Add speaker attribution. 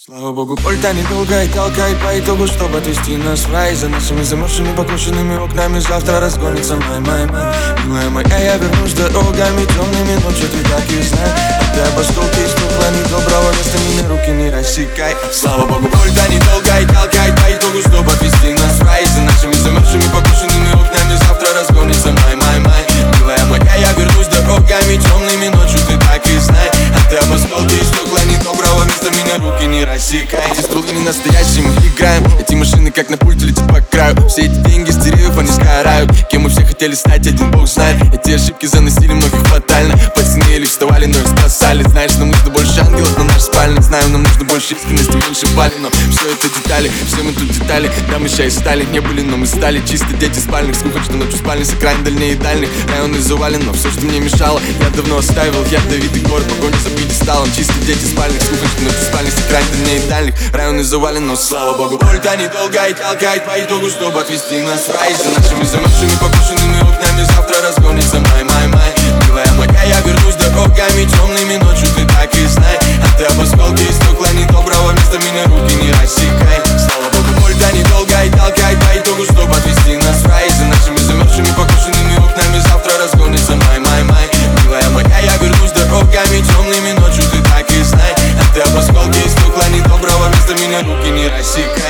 Speaker 1: Слава богу, польта недолго и толкает по итогу, чтобы отвести нас в рай. За нашими замерзшими покрушенными окнами завтра разгонится май. Милая моя, я вернусь дорогами темными ночью, ты так и знай. А ты об осколке стекла, ни доброго места, ни на руки не рассекай. Слава богу, польта недолго и толкает по итогу, чтобы отвести нас в рай. За нашими замерзшими покрушенными окнами завтра разгонится май. Милая моя, я вернусь дорогами темными ночью, ты так и знай. А ты об осколке стекла, ни доброго места, ни на руки не рассекай. Эти стволы не настоящие, мы играем. Эти машины как на пульте летят по краю. Все эти деньги с деревьев, они сгорают. Кем мы все хотели стать, один бог знает. Эти ошибки заносили многих фатально. Подснели, вставали, но их спасали. Знаешь, нам нужно больше ангелов на наш спальник. Знаю, нам нужно больше искренности, меньше пали. Но все это детали, все мы тут детали. Да, мы ща и стали, не были, но мы стали. Чисто дети спальных, сколько что ночью спальни с окраин дальнее и дальних. Районы завален, но все, что мне мешало, я давно оставил. Я Давид и город, погони за пьедесталом. Чисто дети спальных, сколько что ночью спальни с окраин дальнее и дальних. Районы завален, но слава богу, польта недолго и толкает по итогу, чтобы отвести нас в рай. За нашими замерзшими покрушенными окнами завтра разгонится май. Милая моя, я вернусь дорогами темными ночью, ты так и знай. А ты об осколке и стекла, ни доброго места, меня руки не рассекай. Слава богу, польта недолго и толкает по итогу, чтобы отвести нас в рай. За нашими замерзшими покрушенными окнами завтра разгонится май. Милая моя, я вернусь дорогами темными ночью, ты так и знай. А ты об осколке и стекла, ни доброго места, меня руки не рассекай.